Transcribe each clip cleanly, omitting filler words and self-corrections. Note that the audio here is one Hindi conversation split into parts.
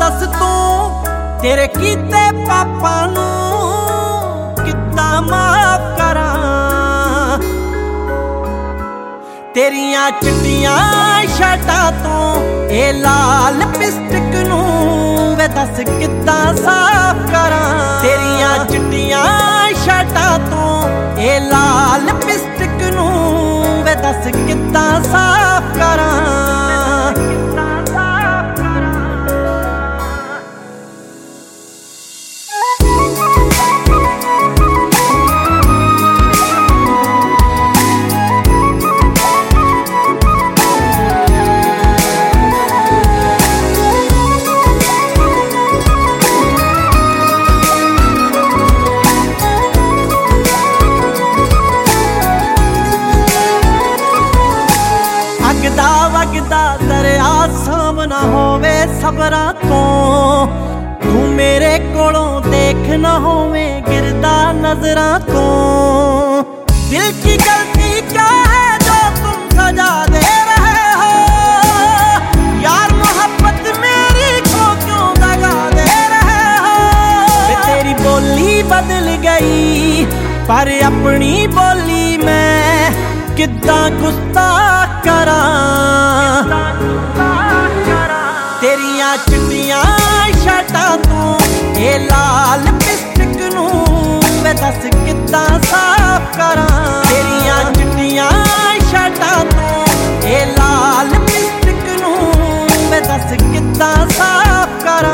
दस तू तेरे कीते पापा नू किद्दां माफ करां। तेरियां चिट्टियां शर्टां तो ए लाल लिपस्टिक नू वे दस किद्दां साफ करां। तेरियां चिट्टियां शर्टां तो ए लाल लिपस्टिक नू वे दस किद्दां साफ करां। वगदा वगदा दरिया सामना होवे सबरां तो तू मेरे कोलों देख ना होवे गिरदा नजरां तो। दिल की गलती क्या है जो तुम सजा दे रहे हो यार, मोहब्बत मेरी को क्यों दगा दे रहे हो। तेरी बोली बदल गई पर अपनी बोली मैं किद्दां गुस्ताख करां। तेरियां चिट्टियां शर्टां तू ए लाल लिपस्टिक नू वे दस किद्दां साफ करां। तेरियां चिट्टियां शर्टां तू ए लाल लिपस्टिक नू वे दस किद्दां साफ करां।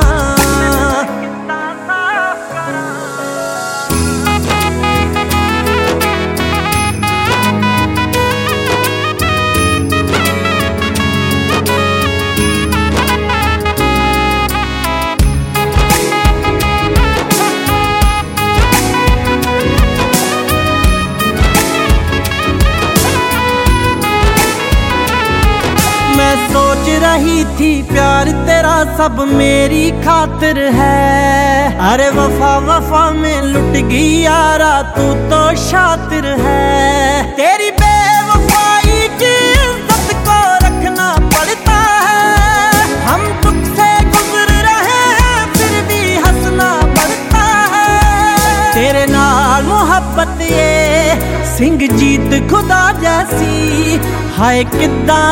मैं सोच रही थी प्यार तेरा सब मेरी खातिर है। अरे वफा वफा में लुट गई यारा तू तो शातिर है। तेरी बेवफाई की इज्जत को रखना पड़ता है। हम दुख से गुजर रहे हैं फिर भी हंसना पड़ता है। तेरे नाल मोहब्बत ये सिंह जीत खुदा जैसी हाय किद्दां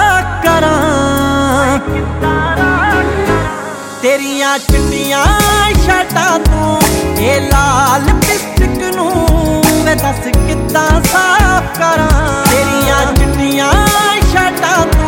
करां। तेरियां चिट्टियां शर्टां तू ए लाल लिपस्टिक नू वे दस किद्दां साफ करां। तेरियां चिट्टियां शर्टां तू